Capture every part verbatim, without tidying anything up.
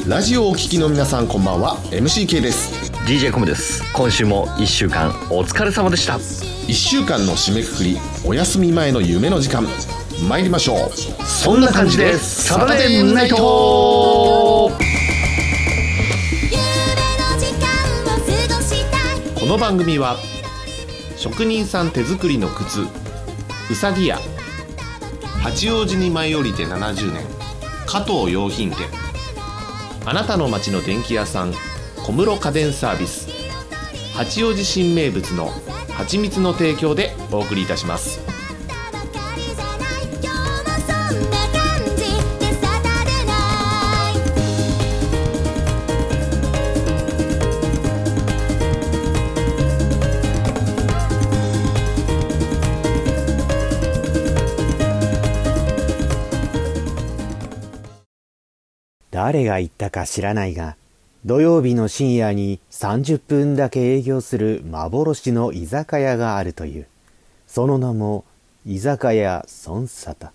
ラジオをお聞きの皆さんこんばんは。 エムシーケー です。 ディージェー コムです。今週もいっしゅうかんお疲れ様でした。 いっしゅうかんの締めくくり、お休み前の夢の時間、参りましょう。 そんな感じでサタデームーンナイト。 この番組は職人さん手作りの靴うさぎ屋、八王子に舞い降りてななじゅうねん加藤洋品店、あなたの街の電気屋さん小室家電サービス、八王子新名物の蜂蜜の提供でお送りいたします。 誰が言ったか知らないが、土曜日の深夜にさんじゅっぷんだけ営業する幻の居酒屋があるという。その名も居酒屋孫沙汰。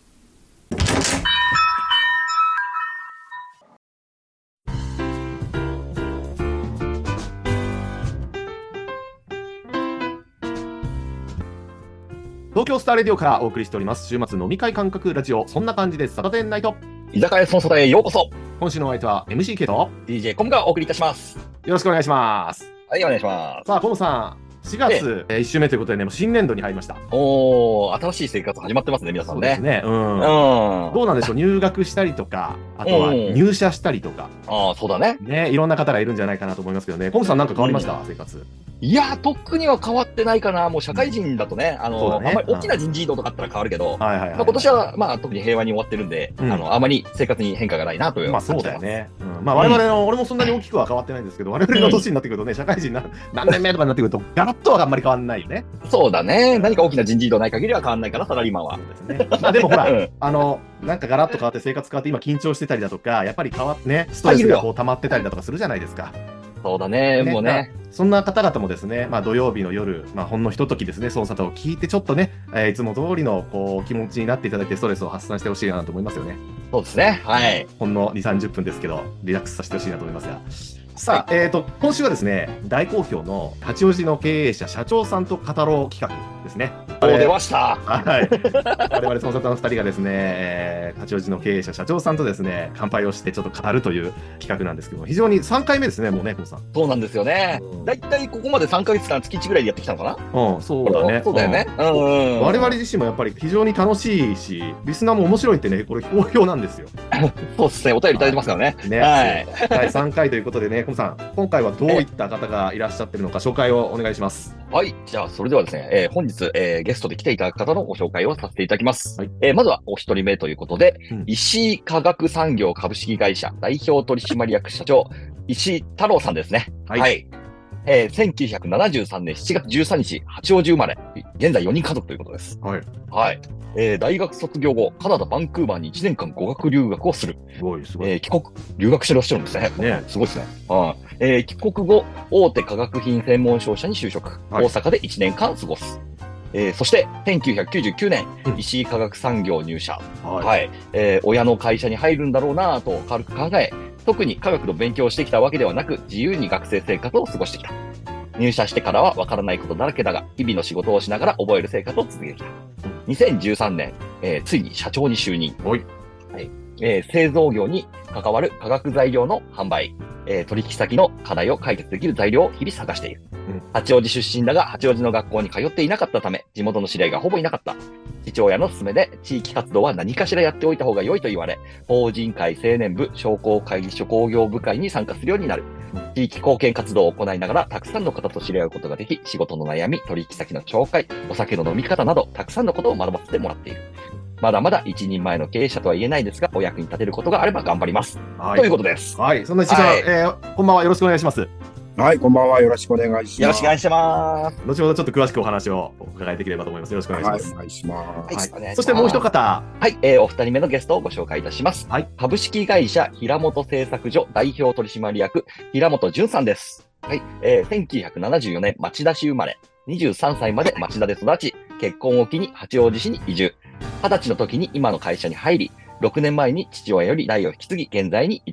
東京スターレディオからお送りしております週末飲み会感覚ラジオ、そんな感じでサタデーナイト。 居酒屋孫沙汰へようこそ。 今週のお相手は エムシーケー とディージェー コムがお送りいたします。 よろしくお願いします。 はい、お願いします。 さあ、コムさん、しがついっ週目ということでね、もう新年度に入りました。 おー、新しい生活始まってますね、皆さんね。 そうですね。うん。 うん。 どうなんでしょう、入学したりとか、あとは入社したりとか。 ああ、そうだね。 ね、いろんな方がいるんじゃないかなと思いますけどね。コムさん、なんか変わりました、うん、生活。 いや、特には変わってないかな。もう社会人だとね、あの、ね、あんまり大きな人事異動とかあったら変わるけど、はいはいはい、まあ、今年は、まあ、特に平和に終わってるんで、うん、あの、あまり生活に変化がないなという。 まあ、そうだよね。うん、まあ、我々の、うん、俺もそんなに大きくは変わってないんですけど、我々の年になってくるとね、社会人な何年目とかになってくると、ガラッとはあんまり変わんないよね。 そうだね。何か大きな人事異動ない限りは変わんないかな、サラリーマンは。 そうですね。まあ、でもほら、うん、あの、なんかガラッと変わって生活変わって、今緊張してたりだとか、やっぱり変わってね、ストレスがこう溜まってたりだとかするじゃないですか。 そうだね、ね、もうね。 そんな方々もですね、まあ、土曜日の夜、まあ、ほんのひとときですね、孫沙汰を聞いて、ちょっとね、えー、いつも通りのこう気持ちになっていただいて、ストレスを発散してほしいなと思いますよね。 そうですね。はい。 ほんのに、さんじゅっぷんですけど、リラックスさせてほしいなと思いますが。さあ、はい、えーと、今週はですね、大好評の八王子の経営者、社長さんと語ろう企画ですね。 おー、出ました。 はい。我々孫沙汰のふたりがですね、えー、八王子の経営者、社長さんとですね、乾杯をしてちょっと語るという企画なんですけども、非常にさんかいめですね、もうね、コウさん。 そうなんですよね。だいたいここまでさんかげつかん、月いちぐらいでやってきたのかな。 うん、そうだね。 そうだよね。うんうんうん。 我々自身もやっぱり非常に楽しいし、リスナーも面白いってね、これ好評なんですよ。 そうですね、お便りいただいてますからね。 ね、はい。だいさんかいということでね、コウさん、今回はどういった方がいらっしゃってるのか、紹介をお願いします。 はい。じゃあ、それではですね、えー、本日、えー、ゲストで来ていただく方のご紹介をさせていただきます。はい、えー、まずはお一人目ということで、うん、石井化学産業株式会社代表取締役社長、石井太郎さんですね。はい。はい、えー、せんきゅうひゃくななじゅうさんねんしちがつじゅうさんにち、八王子生まれ、現在よにん家族ということです。はい。はい。えー、大学卒業後、カナダ・バンクーバーにいちねんかん語学留学をする。 すごい、すごい。 えー、帰国、留学してらっしゃるんですね。ね、すごいですね。はい。えー、帰国後、大手化学品専門商社に就職。はい、大阪でいちねんかん過ごす。えー、そして、せんきゅうひゃくきゅうじゅうきゅうねん、うん、石井化学産業入社。はい。はい、えー、親の会社に入るんだろうなぁと軽く考え、特に科学の勉強をしてきたわけではなく、自由に学生生活を過ごしてきた。入社してからは分からないことだらけだが、日々の仕事をしながら覚える生活を続けてきた。にせんじゅうさんねん、えー、ついに社長に就任。はい。はい。えー、製造業に関わる化学材料の販売、えー、取引先の課題を解決できる材料を日々探している。うん、八王子出身だが、八王子の学校に通っていなかったため、地元の知り合いがほぼいなかった。父親の勧めで、地域活動は何かしらやっておいた方が良いと言われ、法人会青年部商工会議所工業部会に参加するようになる。地域貢献活動を行いながら、たくさんの方と知り合うことができ、仕事の悩み、取引先の紹介、お酒の飲み方など、たくさんのことを学ばせてもらっている。まだまだ一人前の経営者とは言えないですが、お役に立てることがあれば頑張ります。はい、ということです。 はい。そんな石井さん、はい、えー、こんばんは。よろしくお願いします。 はい、こんばんは。よろしくお願いします。 よろしくお願いします。 後ほどちょっと詳しくお話をお伺いできればと思います。よろしくお願いします。 はい、お願いします。 はい。そしてもう一方。 はい、えー、お二人目のゲストをご紹介いたします。はい。株式会社平本製作所代表取締役、平本淳さんです。はい。えー、せんきゅうひゃくななじゅうよねん町田市生まれ、にじゅうさんさいまで町田で育ち、結婚を機に八王子市に移住。はたちの時に今の会社に入り、ろくねんまえに父親より代を引き継ぎ、現在に至る。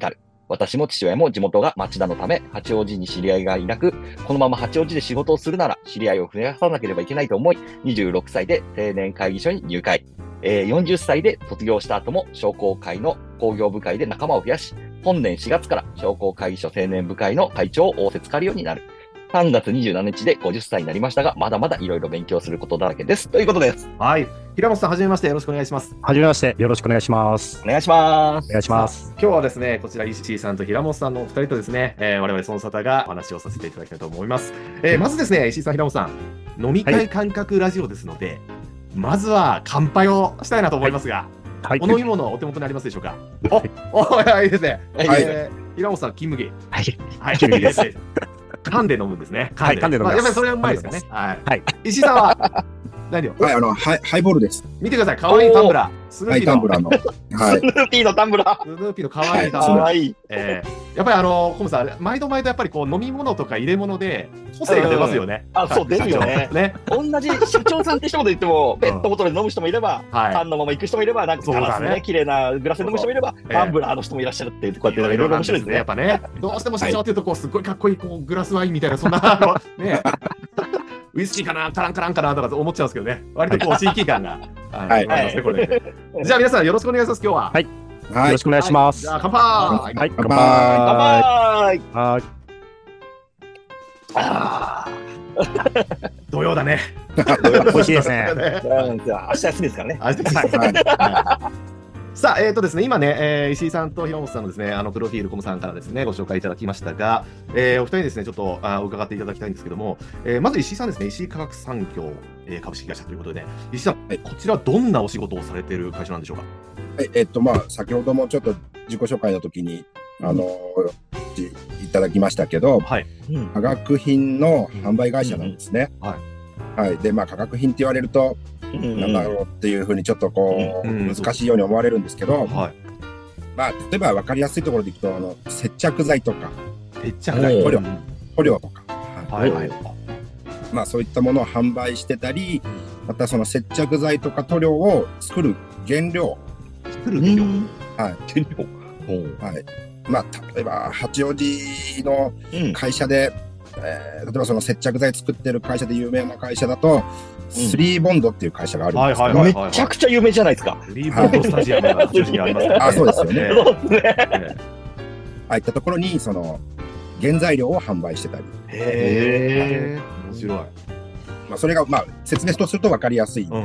私も父親も地元が町田のため、八王子に知り合いがいなく、このまま八王子で仕事をするなら、知り合いを増やさなければいけないと思い、にじゅうろくさいで青年会議所に入会。えー、よんじゅっさいで卒業した後も商工会の工業部会で仲間を増やし、本年しがつから商工会議所青年部会の会長を仰せつかるようになる。さんがつにじゅうしちにちでごじゅっさいになりましたが、まだまだいろいろ勉強することだらけです。ということです。 はい。平本さん、はじめまして。よろしくお願いします。 はじめまして。よろしくお願いします。 お願いします。 お願いします。 今日はですね、こちら石井さんと平本さんのお二人とですね、えー、我々その方がお話をさせていただきたいと思います。えー、まずですね、石井さん、平本さん、飲み会感覚ラジオですので、はい、まずは乾杯をしたいなと思いますが、はい、お飲み物お手元にありますでしょうか。はい、お、お、いいですね。はい、えー、平本さん、金麦。 はい。 はい、金麦です。噛んで飲むんですね。 はい、噛んで飲む。 やっぱりそれはうまいですよね。はい。石井さんは何を？ はい、あの、ハイ、ハイボールです。 見てください、可愛いタンブラー。 スヌーピーのタンブラーの。 はい。スヌーピーのタンブラー。 スヌーピーの可愛いタンブラー。はい、えー、やっぱりあの、コムさん、毎度毎度やっぱりこう飲み物とか入れ物で個性が出ますよね。 あ、そう、出るよね。ね。同じ社長さんって一言で言っても、ペットボトルで飲む人もいれば、缶のまま行く人もいれば、なんかガラスでね、綺麗なグラスで飲む人もいれば、タンブラーの人もいらっしゃるって、こうやっていろいろ面白いですね。 やっぱね、どうしても社長っていうと、こう、すごいかっこいい、こう、グラスワインみたいな、そんな、ね。ウイスキーかな、カランカランかなとか思っちゃうんですけどね。割とこう、親近感が。はい。じゃあ皆さんよろしくお願いします、今日は。 はい。よろしくお願いします。 じゃあ乾杯。はい、 乾杯。乾杯。はい。 ああ。土曜だね。 美味しいですね。 明日休みですからね。 明日休みです。さあ、えっとですね、今ね、えー、石井さんと平本さんのですね、あの、プロフィールコムさんからですね、ご紹介いただきましたが、えー、お二人ですね、ちょっとあ伺っていただきたいんですけども、えー、まず石井さんですね、石井化学産業、えー、株式会社ということで、ね、石井さん、はい、こちらどんなお仕事をされている会社なんでしょうか。 はい、えっと、まあ、先ほどもちょっと自己紹介の時に、あの、うん、いただきましたけど、はい、化学品の販売会社なんですね。うんうん、はい。はい。で、まあ、化学品って言われると、なんだろうっていうふうにちょっとこう、難しいように思われるんですけど、はい、まあ、例えば分かりやすいところでいくと、あの、接着剤とか、 接着剤、 塗料、塗料とか、 はいはい、 まあ、そういったものを販売してたり、またその接着剤とか塗料を作る原料。 作る原料、 はい。 原料はい。まあ、例えば、八王子の会社で、うん、えー、例えばその接着剤作ってる会社で有名な会社だと、スリーボンドっていう会社があるんですけど、 めちゃくちゃ有名じゃないですか。 スリーボンドスタジアムが中心にありますからね。 あ、そうですよね。ああいったところにその原材料を販売してたり。 へー、面白い。 まあそれがまあ説明とすると分かりやすい。うん、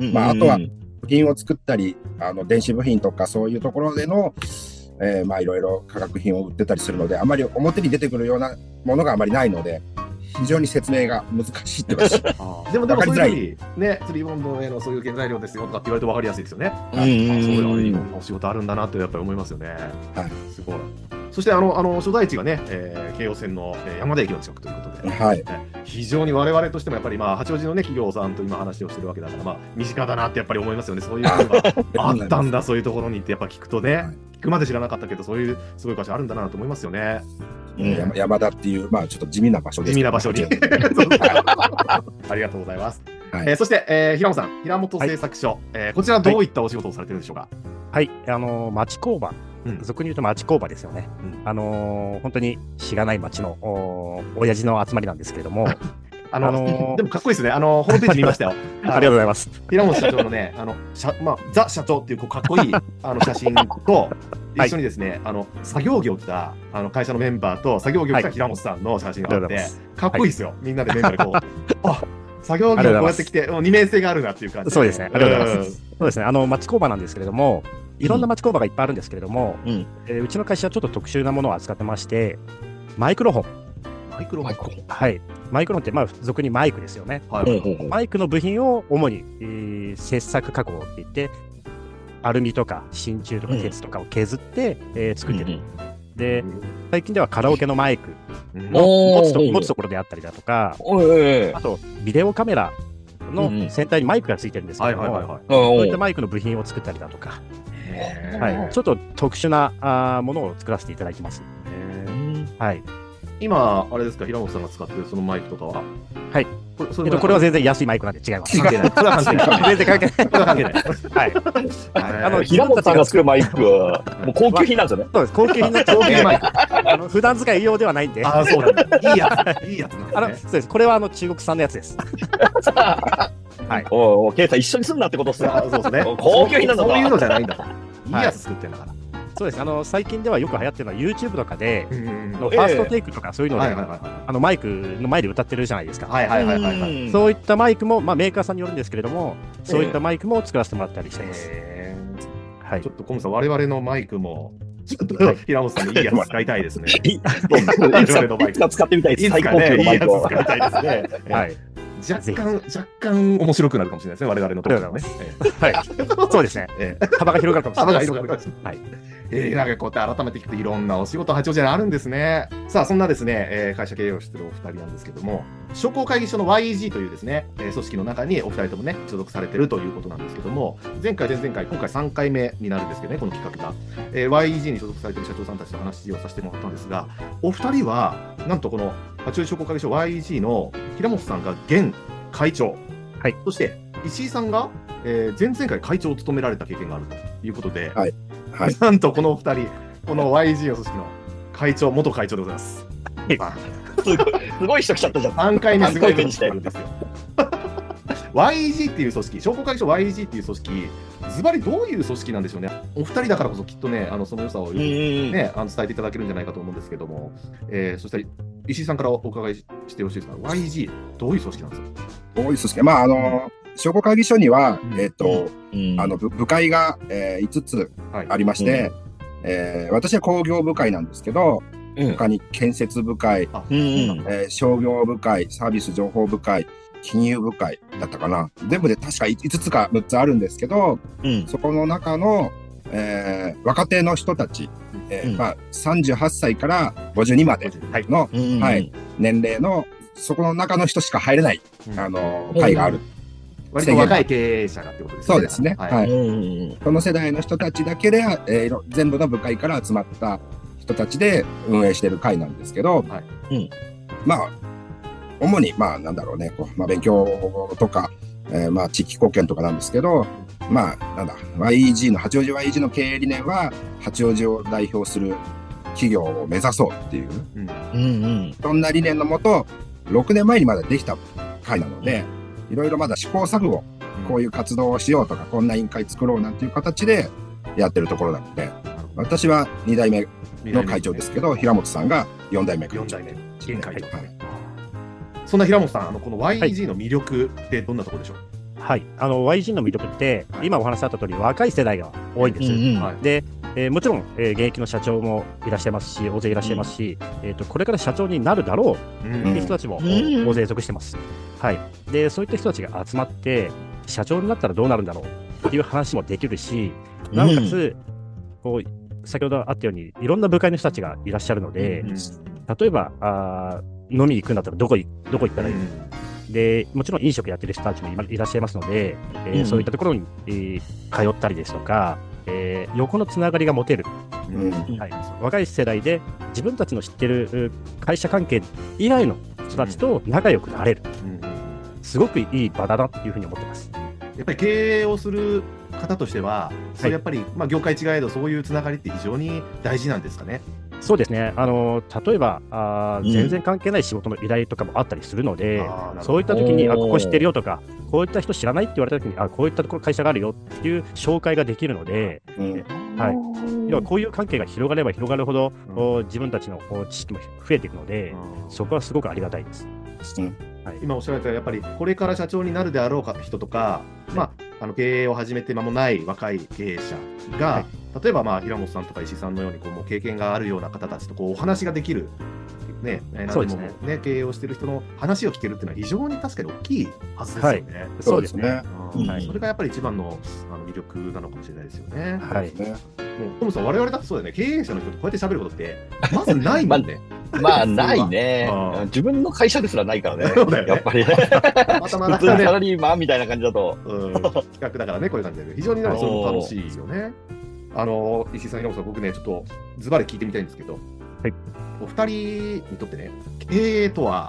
まああとは部品を作ったり、あの電子部品とかそういうところでの、えー、まあいろいろ化学品を売ってたりするので、あまり表に出てくるようなものがあまりないので。非常に説明が難しいってことです。 でも、でも、そういうふうに、ね、スリーボンドへのそういう原材料ですよとかって言われると分かりやすいですよね。そういういろんなお仕事あるんだなってやっぱり思いますよね。はい。すごい。そして、あの、あの、所在地がね、えー、京王線の、えー、山田駅の近くということで。はい。非常に我々としても、やっぱり、まあ、八王子のね、企業さんと今話をしてるわけだから、まあ、身近だなってやっぱり思いますよね。そういうのがあったんだ、そういうところにってやっぱ聞くとね、聞くまで知らなかったけど、そういうすごい会社あるんだなと思いますよね。 うん、山, 山田っていう、まあ、ちょっと地味な場所です。 地味な場所に。ありがとうございます。はい、えー、そして、えー、平本さん、平本製作所、はい、えー、こちらどういったお仕事をされてるんでしょうか。 はい、あのー、町工場、うん、俗に言うと町工場ですよね。うん、あのー、本当にしがない町のお親父の集まりなんですけれども。 あのー、あのー、でもかっこいいですね。あのー、ホームページ見ましたよ。 ありがとうございます。 平本社長のね、あの、しゃまあ、ザ社長っていうこうかっこいいあの写真と、一緒にですね、はい、あの作業着を着たあの会社のメンバーと作業着を着た平本さんの写真があって、はい、かっこいいですよ、はい、みんなでメンバーでこうあ作業着をこうやって着てもう二面性があるなっていう感じで。 そうですね、ありがとうございます。そうですね、あの町工場なんですけれども、いろんな町工場がいっぱいあるんですけれども、うん、えー、うちの会社はちょっと特殊なものを扱ってまして、マイクロフォン。 マイクロフォン、 はい、マイクロフォンってまあ俗にマイクですよね。はい、マイクの部品を主に、えー、切削加工って言って、アルミとか真鍮とか鉄とかを削って、うん、えー、作ってる、うん、で最近ではカラオケのマイクの持つと、持つところであったりだとか、あとビデオカメラの先端にマイクがついてるんですけども、そういったマイクの部品を作ったりだとか、はい、ちょっと特殊なあものを作らせていただいてます。 はい、今あれですか、平本さんが使ってるそのマイクとかは、 はい、 これ、それえっと、これは全然安いマイクなんで違います。 関係ない。それは関係ない。 全然関係ない。 それは関係ない。 はい。 あの、平本さんが作るマイクは、もう高級品なんですよね。 そうです。高級品の高級マイク。あの、普段使い用ではないんで。 ああ、そうなんだ。いいやつ。いいやつなんですね。 あの、そうです。これはあの、中国産のやつです。 はい。おお、ケイさん一緒にすんなってことっすね。 そうですね。 高級品なんだ。 そういうのじゃないんだ。いいやつ作ってんだから。 そうです。あの、最近ではよく流行ってるのは YouTube とかで、ファーストテイクとかそういうので、あの、マイクの前で歌ってるじゃないですか。 はいはいはいはい。 そういったマイクも、まあメーカーさんによるんですけれども、そういったマイクも作らせてもらったりしてます。 はい。ちょっとコムさん、我々のマイクも、ちょっと平本さんにいいやつ使いたいですね。 いつか使ってみたいです。 最高級のマイクを使いたいですね。はい。若干、若干面白くなるかもしれないですね、我々のところがね。 はい。そうですね。幅が広がるかもしれない。幅が広がるかもしれない。はい。 えー、なんかこうやって改めて聞くといろんなお仕事八王子にあるんですね。さあ、そんなですね、えー、会社経営をしているお二人なんですけども、商工会議所の ワイイージー というですね、えー、組織の中にお二人ともね、所属されているということなんですけども、前回、前々回、今回さんかいめになるんですけどね、この企画が。えー、ワイイージー に所属されている社長さんたちと話をさせてもらったんですが、お二人は、なんとこの八王子商工会議所 ワイイージー の平本さんが現会長、はい、そして石井さんが、えー、前々回会長を務められた経験があるということで、はいはい、なんとこのお二人、この ワイイージー の組織の会長、元会長でございます。 すごい、すごい人来ちゃったじゃん。 さんかいめすごい目にしてるんですよ。ワイイージー っていう組織、商工会議所 ワイイージー っていう組織、ズバリどういう組織なんでしょうね。お二人だからこそきっとね、あのその良さをよく、ね、あの伝えていただけるんじゃないかと思うんですけども、えー、そしたら石井さんからお伺いしてよろしいですか。ワイイージー、どういう組織なんですか。 どういう組織、まああの商工会議所には、うん、えっ、ー、と、うん、あの部部会が、えー、いつつありまして、はい、うん、えー、私は工業部会なんですけど、うん、他に建設部会、うん、えー、商業部会、サービス情報部会、金融部会だったかな。全部で確かいつつかむっつあるんですけど、うん、そこの中の、えー、若手の人たち、えーうん、まあ、さんじゅうはっさいからごじゅうにまでの、はいはい、年齢のそこの中の人しか入れない、うん、あの会がある。 割と若い経営者がってことですね。 そうですね。はい。はい、その世代の人たちだけで、えー、全部の部会から集まった人たちで運営している会なんですけど、はい、うん、まあ主にまあなんだろうね、こうまあ勉強とか、えー、まあ地域貢献とかなんですけど、まあなんだ ワイイージー の八王子 ワイイージー の経営理念は八王子を代表する企業を目指そうっていう、うんうん、そんな理念のもとろくねんまえにまだできた会なので、いろいろまだ試行錯誤、こういう活動をしようとか、こんな委員会作ろうなんていう形でやってるところなので、私はにだいめの会長ですけど、平本さんがよんだいめ会長。よんだいめ、 現会長。はい、そんな平本さん、あのこの ワイイージー の魅力ってどんなところでしょう。 はい、あの ワイイージー の魅力って、はい、今お話しあった通り若い世代が多いんです。うんうん、で、えー、もちろん、えー、現役の社長もいらっしゃいますし、大勢いらっしゃいますし、うん、えーと、これから社長になるだろうっていう人たちも大勢属してます。はい、でそういった人たちが集まって社長になったらどうなるんだろうっていう話もできるし、なおかつ、うん、こう先ほどあったようにいろんな部会の人たちがいらっしゃるので、うん、例えばあ飲みに行くんだったらどこいどこ行ったらいい、うん、でもちろん飲食やってる人たちもいらっしゃいますので、えーうん、そういったところに、えー、通ったりですとか、えー、横のつながりが持てる、うんはい、若い世代で自分たちの知ってる会社関係以外の人たちと仲良くなれる、うん、すごくいい場だなっていうふうに思ってます。 やっぱり経営をする方としては、それやっぱり、はい、まあ、業界違えどそういうつながりって非常に大事なんですかね。 そうですね。あの例えばあ、うん、全然関係ない仕事の依頼とかもあったりするので、そういった時にあここ知ってるよとか、こういった人知らないって言われた時にあこういったところ会社があるよっていう紹介ができるので、うんはい、要はこういう関係が広がれば広がるほど、うん、自分たちの知識も増えていくので、うん、そこはすごくありがたいです。 うんはい、今おっしゃられたやっぱりこれから社長になるであろうか人とか、まあ、あの経営を始めて間もない若い経営者が、はい、例えばまあ平本さんとか石井さんのようにこうもう経験があるような方たちとこうお話ができる、ね、何でも、ね、経営をしている人の話を聞けるっていうのは非常に確かに大きいはずですよね。はい、 そうですね。 うんはい、それがやっぱり一番の、あの魅力なのかもしれないですよね。はい。もうトムさん我々だってそうだよね。経営者の人とこうやって喋ることってまずないもんね。 まあないね。自分の会社ですらないからね。そうだよねやっぱりね。普通のサラリーマンみたいな感じだと。 うん、企画だからね、こういう感じで。非常になんかそれも楽しいよね。あの、石井さん、平本さん、僕ね、ちょっとズバリ聞いてみたいんですけど、はい、お二人にとってね、経営とは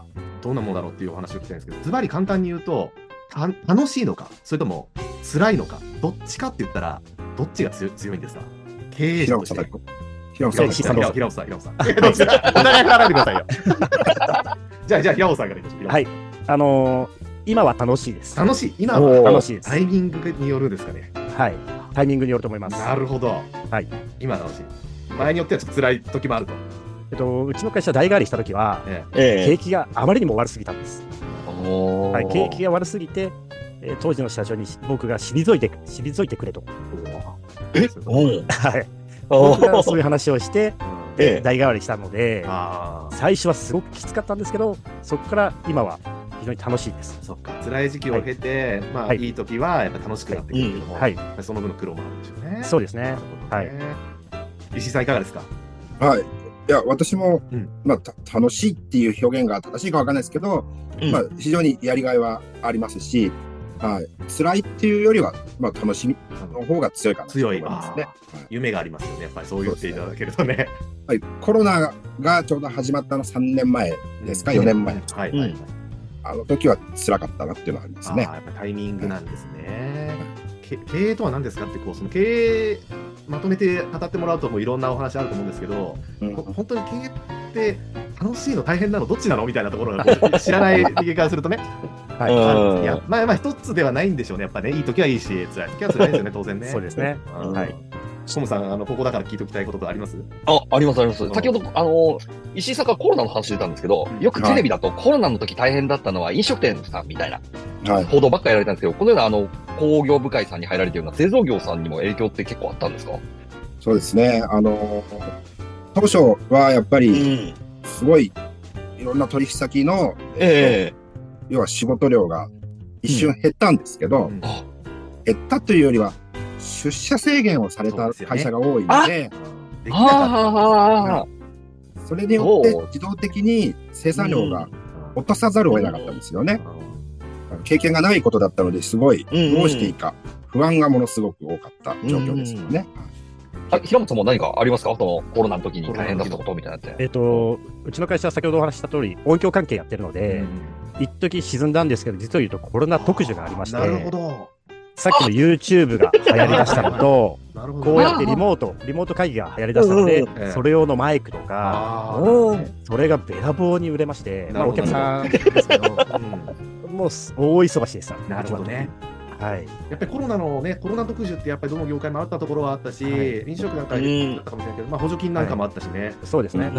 どんなものだろうっていうお話を聞きたいんですけど、ズバリ簡単に言うと、た楽しいのか、それとも辛いのか、どっちかって言ったら、どっちが強強いんですか？経営者として。 平尾さん、 平尾さん、平尾さん、平尾さん。お互い離れてくださいよ。じゃあ、じゃあ、平尾さんからいきましょう。 はい。あのー、今は楽しいです。 楽しい今は楽しいです。 タイミングによるんですかね。 はい。タイミングによると思います。 なるほど。 はい。 今は楽しい。前によってはちょっと辛い時もあると。 えっと、うちの会社代替わりした時は、ええ、景気があまりにも悪すぎたんです。はい、景気が悪すぎて、えー、当時の社長に僕が退いて、退いてくれと。 えはい。僕がそういう話をして、ええ、代替わりしたので、最初はすごくきつかったんですけど、そこから今は非常に楽しいです。 そっか、辛い時期を経て、はい、まあ、はい、いい時はやっぱ楽しくなってくるけども、はい、その分の苦労もあるんでしょうね。 そうですね。はい。 石井さんいかがですか？ はい。いや、私も、うん、まあ、楽しいっていう表現が正しいかわかんないですけど、うん、まあ、非常にやりがいはありますし、はい、辛いっていうよりは、まあ、楽しみの方が強いかなと思いますね。 強い。夢がありますよね。やっぱりそう言っていただけるとね。 はい、コロナがちょうど始まったのさんねんまえですか、うん、よねんまえ。はい、はい。あの時は辛かったなっていうのはありますね。 ああ、やっぱタイミングなんですね。はい、経営とは何ですかってこうその経営まとめて語ってもらうともういろんなお話あると思うんですけど、うん、本当に経営って楽しいの大変なのどっちなのみたいなところが知らない人間からするとね。はい。いや、まあまあ一つではないんでしょうね。やっぱね、いい時はいいし、辛い時は辛いですよね、当然ね。 そうですね。はい。 トムさん、あの、ここだから聞いておきたいこととあります？ あ、ありますあります。先ほど、あの、石井さんがコロナの話出たんですけど、よくテレビだとコロナの時大変だったのは飲食店さんみたいな報道ばっかりやられたんですけど、このようなあの、工業部会さんに入られているような製造業さんにも影響って結構あったんですか？ そうですね。あの、当初はやっぱり、すごい、いろんな取引先の、ええー、要は仕事量が一瞬減ったんですけど、うん、減ったというよりは、出社制限をされた会社が多いので、できなかった。それによって自動的に生産量が落とさざるを得なかったんですよね。経験がないことだったので、すごいどうしていいか不安がものすごく多かった状況ですよね。 あ、平本さんも何かありますか？そのコロナの時に大変だったことみたいなって。 えっと、うちの会社は先ほどお話しした通り、音響関係やってるので、一時沈んだんですけど、実を言うとコロナ特需がありまして、なるほど。さっきの YouTube が流行りだしたのと、こうやってリモート、リモート会議が流行りだしたので、それ用のマイクとか、それがべらぼうに売れまして、まあお客さんですけど、もう大忙しでした。 なるほどね。 はい、 やっぱりコロナのね、コロナ特需ってやっぱりどの業界もあったところはあったし、はい、飲食なんかだったかもしれないけど、まあ補助金なんかもあったしね。はい、 そうですね。 うん。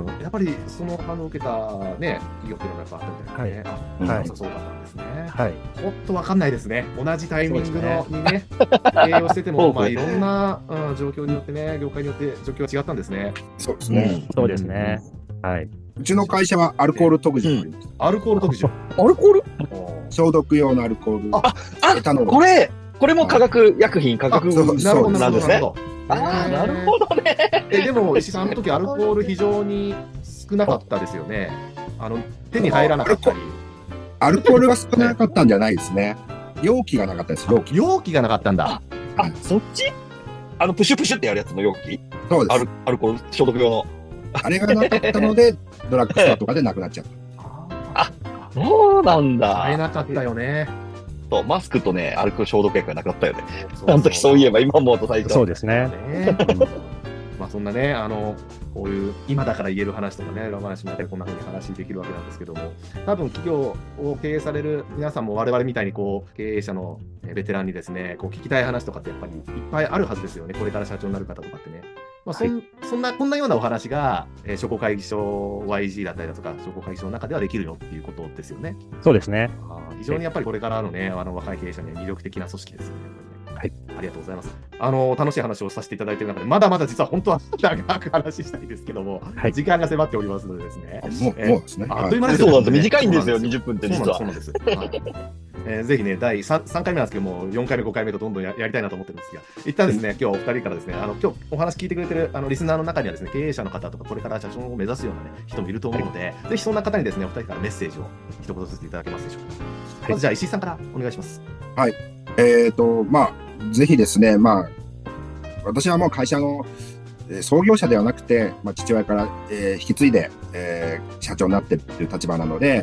やっぱりその反応を受けたね、企業っていうのがやっぱあったみたいなね。はい。あ、そうだったんですね。はい。ちょっとわかんないですね。同じタイミングのにね、経営をしてても、まあいろんな、うん、状況によってね、業界によって状況は違ったんですね。 そうですね。 そうですね。はい。 うちの会社はアルコール特需、うん、 アルコール特需。 アルコール？ 消毒用のアルコール。 あ、あ、エタノール。これ、これも化学薬品、化学物質なんですね。ああ、なるほどね。 え、でも石井さん、あの時アルコール非常に少なかったですよね。あの手に入らなかったり。 アルコールが少なかったんじゃないですね。容器がなかったです。容器。 容器がなかったんだ。 あ、そっち？あのプシュプシュってやるやつの容器？ そうです。 アル、アルコール消毒用の。 あれがなかったので、ドラッグストアとかでなくなっちゃった。 あ、そうなんだ。 買えなかったよね。 そう、マスクとね、アルコール消毒薬がなくなったよね。あの時そういえば、今思うと最初。 そうですね。 まあそんなね、あの、こういう今だから言える話とかね、裏話もやってこんな風に話できるわけなんですけども、多分企業を経営される皆さんも我々みたいにこう、経営者のベテランにですね、こう聞きたい話とかってやっぱりいっぱいあるはずですよね。これから社長になる方とかってね。まあそん、はい、そんな、こんなようなお話が、えー、商工会議所 ワイジー だったりだとか、商工会議所の中ではできるよっていうことですよね。 そうですね。 あ、非常にやっぱりこれからのね、あの若い経営者には魅力的な組織ですよね。はい、ありがとうございます。あの楽しい話をさせていただいている中で、まだまだ実は本当は長く話したいんですけども、はい、時間が迫っておりますのでですね。 もう、えー、もうですね。 あっという間ですよ、 そうなんです。短いんですよ、にじゅっぷんって実は。 そうなんです。そうなんです。えー、ぜひね、だい 3, さんかいめなんですけども、よんかいめ、ごかいめとどんどん や, やりたいなと思ってるんですが、一旦ですね、今日お二人からですね、あの今日お話聞いてくれてるあのリスナーの中にはですね、経営者の方とか、これから社長を目指すような、ね、人もいると思うので、はい、ぜひそんな方にですね、お二人からメッセージを一言ずついただけますでしょうか。はい、まずじゃあ、石井さんからお願いします。 はい。えっ、ー、と、まあ、ぜひですね、まあ、私はもう会社の創業者ではなくて、まあ、父親から、えー、引き継いで、えー、社長になっているという立場なので、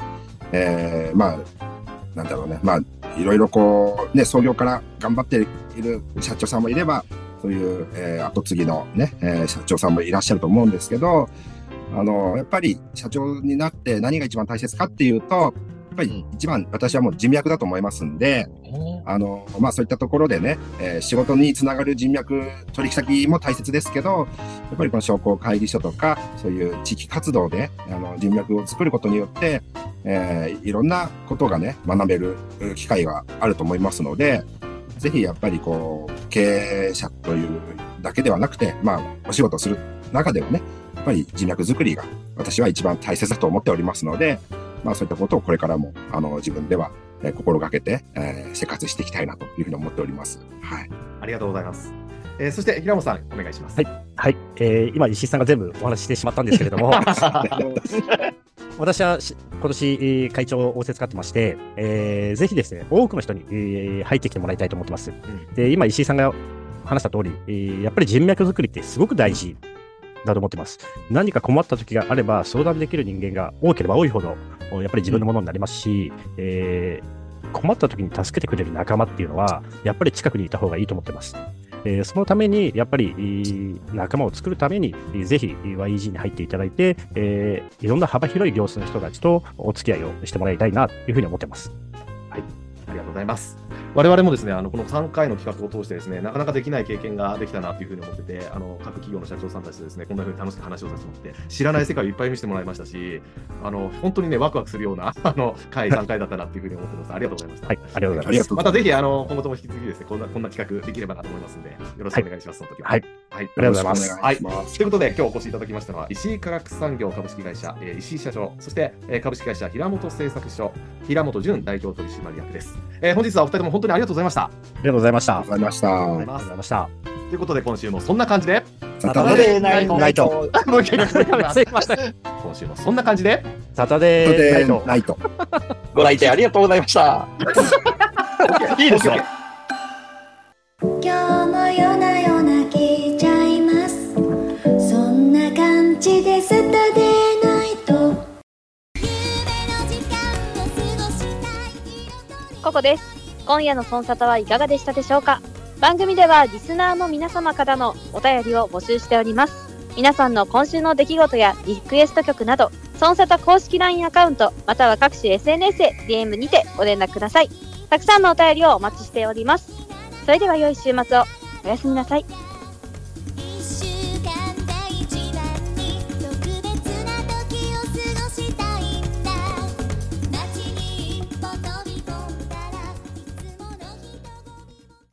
えー、まあ、なんだろうね、まあ、いろいろこう、ね、創業から頑張っている社長さんもいれば、そういう、えー、後継ぎのね、えー、社長さんもいらっしゃると思うんですけど、あの、やっぱり社長になって何が一番大切かっていうと、やっぱり一番私はもう人脈だと思いますんで、あの、まあそういったところでね、えー、仕事につながる人脈、取引先も大切ですけど、やっぱりこの商工会議所とか、そういう地域活動で、あの、人脈を作ることによって、えー、いろんなことがね、学べる機会があると思いますので、ぜひやっぱりこう、経営者というだけではなくて、まあ、お仕事をする中ではね、やっぱり人脈作りが私は一番大切だと思っておりますので、まあそういったことをこれからも、あの、自分では、えー、心がけて、えー、生活していきたいなというふうに思っております。はい。 ありがとうございます。えー、そして平本さん、お願いします。 はい。はい。えー、今、石井さんが全部お話ししてしまったんですけれども、私は今年会長を仰せつかってまして、えー、ぜひですね、多くの人に、えー、入ってきてもらいたいと思ってます。うん、で、今、石井さんが話した通り、えー、やっぱり人脈作りってすごく大事だと思ってます。何か困った時があれば相談できる人間が多ければ多いほど、やっぱり自分のものになりますし、うんえー、困った時に助けてくれる仲間っていうのは、やっぱり近くにいた方がいいと思ってます。えー、そのために、やっぱり仲間を作るために、ぜひ ワイイージー に入っていただいて、えー、いろんな幅広い業種の人たちとお付き合いをしてもらいたいなというふうに思ってます。 はい、ありがとうございます。我々もですね、あのこのさんかいの企画を通してですね、なかなかできない経験ができたなというふうに思ってて、あの各企業の社長さんたちとですね、こんなふうに楽しく話をさせてもらって、知らない世界をいっぱい見せてもらいましたし、あの本当にね、ワクワクするようなあの回さんかいだったなというふうに思ってます。ありがとうございました。 はい、ありがとうございます。 またぜひあの今後とも引き続きですね、こんなこんな企画できればなと思いますので、よろしくお願いします。はい、その時は。 はい、はい、ありがとうございます。 はい、ということで今日お越しいただきましたのは石井化学産業株式会社、えー、石井社長、そして、えー、株式会社平本製作所平本純代表取締役です。えー、本日はお二人とも本当にありがとうございました。 ありがとうございました。 ありがとうございました。 ありがとうございました。 ということで今週もそんな感じでサタデーナイトナイト。 もう一回すいません。今週もそんな感じでサタデーナイト。 ナイト。 ご来店ありがとうございました。いいですね。 今日も夜な夜な聞いちゃいます。そんな感じでサタデーナイト。 ここです。今夜のソンサタはいかがでしたでしょうか。番組ではリスナーの皆様からのお便りを募集しております。皆さんの今週の出来事やリクエスト曲など、ソンサタ公式 ライン アカウントまたは各種 エスエヌエス で ディーエム にてご連絡ください。たくさんのお便りをお待ちしております。それでは良い週末を。おやすみなさい。